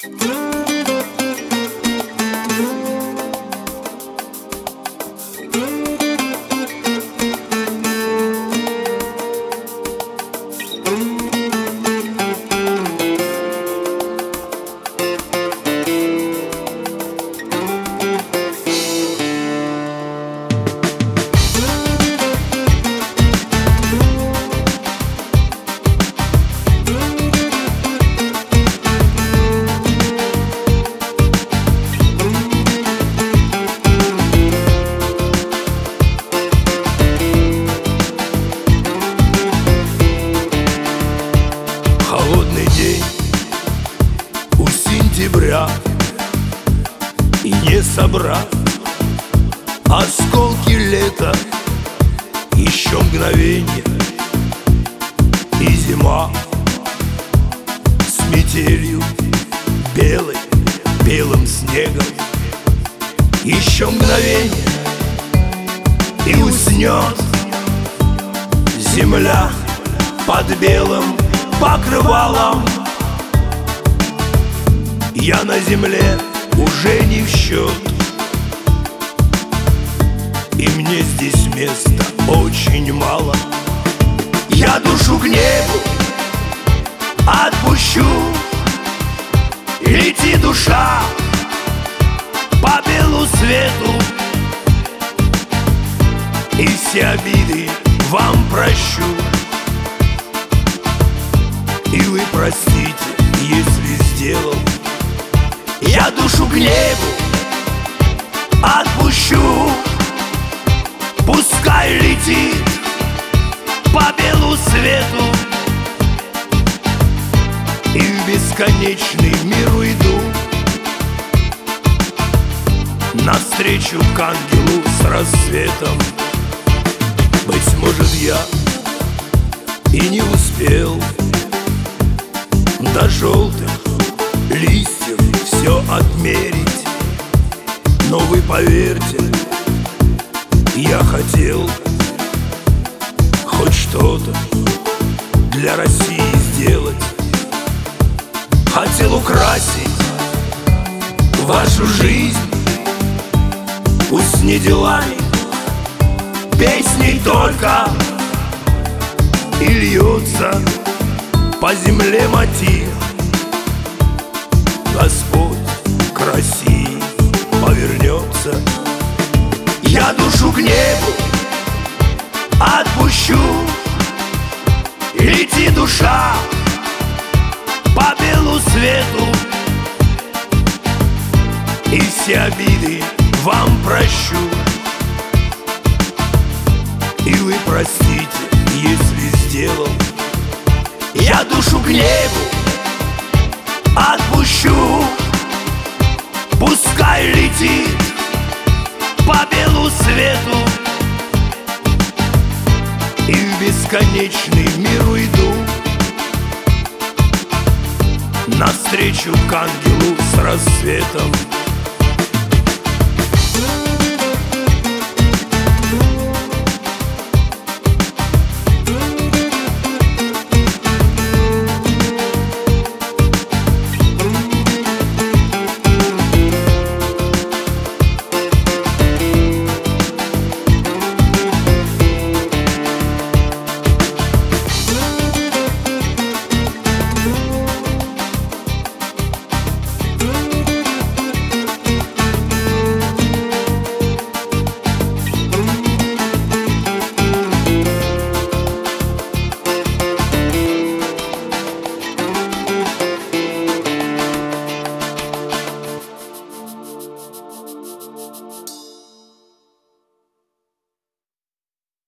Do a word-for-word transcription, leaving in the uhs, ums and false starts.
Холодный день у сентября, и не собрать осколки лета, еще мгновенье, и зима с метелью белой, белым снегом. Еще мгновенье, и уснет земля под белым покрывалом. Я на земле уже не в счет, и мне здесь места очень мало. Я душу к небу отпущу, лети, душа, по белу свету, и все обиды вам прощу. И вы простите, если сделал я душу к небу отпущу. Пускай летит по белу свету, и в бесконечный мир уйду, навстречу к ангелу с рассветом. Быть может, я и не успел до желтых листьев все отмерить, но вы поверьте, я хотел хоть что-то для России сделать. Хотел украсить вашу жизнь, пусть не делами, песней только, и льется по земле мотив. Господь к России повернется. Я душу к небу отпущу, лети, душа, по белу свету, и все обиды вам прощу. И вы простите, если сделал я душу к небу отпущу. Пускай летит по белу свету, и в бесконечный мир уйду, навстречу к ангелу с рассветом. Thank you.